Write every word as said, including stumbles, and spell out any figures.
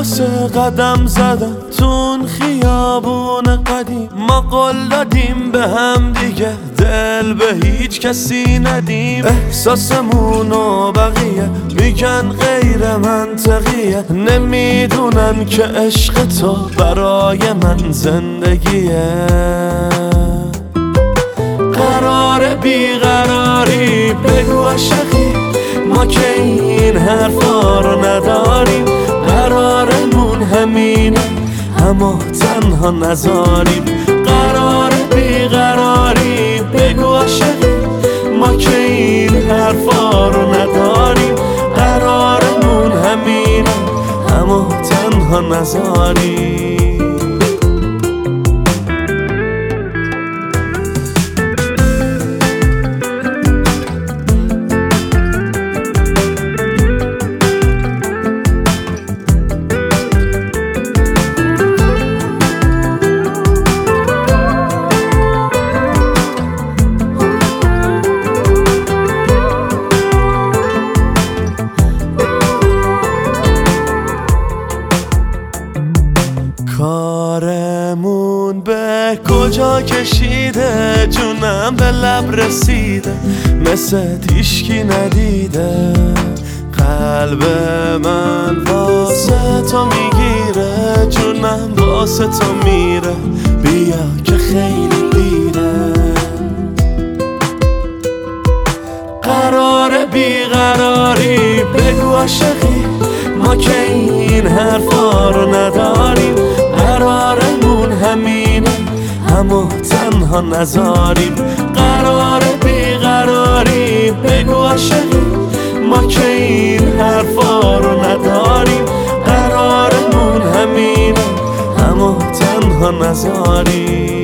واسه قدم زدن تون خیابون قدیم، ما قول دادیم به هم دیگه دل به هیچ کسی ندیم. احساسمون و بقیه میگن غیر منطقیه، نمیدونن که عشق تو برای من زندگیه. قرار بیقراری بگو عاشقی، ما که این حرفا رو نداریم. قرارمون همینه اما تنها نذاریم. قرار بیقراری بگو عاشقی، ما که این حرفا رو نداریم. قرارمون همینه اما تنها نذاریم. کارمون به کجا کشیده، جونم به لب رسیده مثل هیشکی ندیده. قلب من واسه تو میگیره، جونم واسه تو میره، بیا که خیلی دیره. قرار بیقراری بگو عاشقی، ما که این حرفا رو نداریم. قرارمون همینه اما تنها نذاریم. قرار بیقراری بگو عاشقی، ما که این حرفا رو نداریم. قرارمون همینه اما تنها نذاریم.